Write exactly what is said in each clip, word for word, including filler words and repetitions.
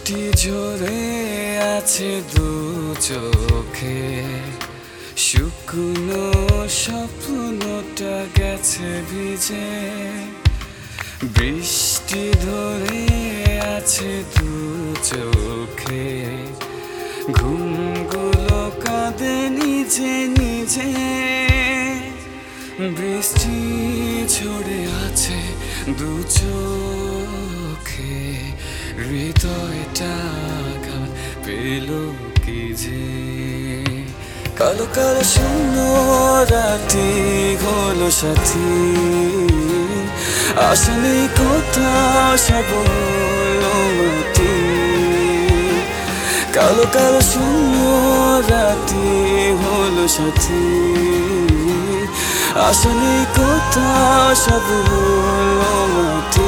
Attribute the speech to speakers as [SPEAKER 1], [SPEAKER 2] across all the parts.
[SPEAKER 1] বৃষ্টি ঝরে আছে দু চোখে, শুকনো স্বপ্নটা গেছে ভিজে। বৃষ্টি ধরে আছে দু চোখে, ঘুমগুলো কাঁদে নিজে নিজে। বৃষ্টি ঝরে আছে দু চোখে, হৃদয়টা আঘাত পেল কি যে। কালো কালো শূন্য রাতি হলো সাথী, আসলে কোথাও সব হলো মাটি। কালো কালো শূন্য রাতি হলো সাথী, আসলে কোথাও সব হলো মাটি।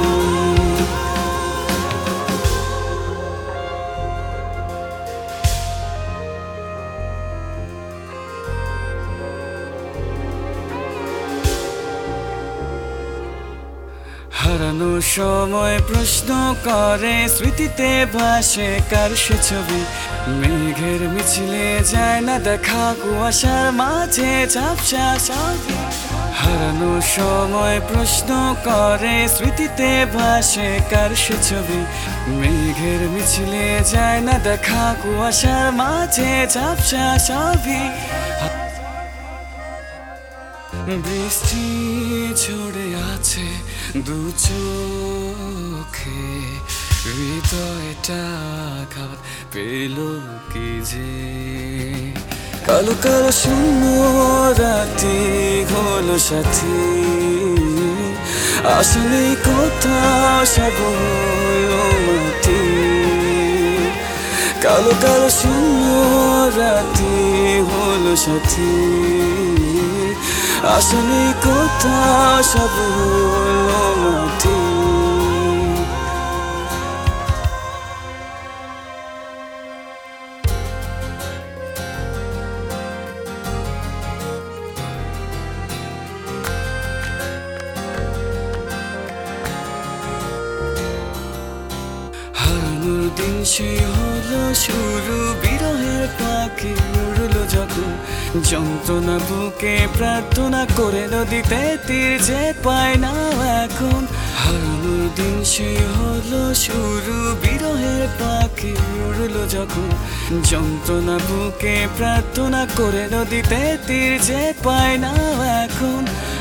[SPEAKER 1] হারানোর সময় প্রশ্ন করে, স্মৃতিতে ভাসে কার সে ছবি। মেঘের মিছিলে যায় না দেখা, কুয়াশার মাঝে ঝাপসা ছবি। হারানোর সময় প্রশ্ন করে, স্মৃতিতে ভাসে কার সে ছবি। মেঘের মিছিলে যায় না দেখা, কুয়াশার মাঝে ঝাপসা ছবি। বৃষ্টি ঝরে আছে দু চোখে, হৃদয়টা আঘাত পেল কি যে। কালো কালো শূন্য রাতি হলো সাথী, আসলে কোথাও সব হলো মাটি। কালো কালো শূন্য রাতি হলো সাথী, আসলে কোথাও সব হলো মাটি। হারানোর দিন সেই হলো শুরু, বিরহের পাখি উড়লো যখন। যন্ত্রণা বুকে প্রার্থনা করে নদীতে তীর যে পায় না এখন। হারানোর দিন সেই হলো শুরু, বিরহের পাখি উড়লো যখন। যন্ত্রণা বুকে প্রার্থনা করে নদীতে তীর যে পায় না এখন।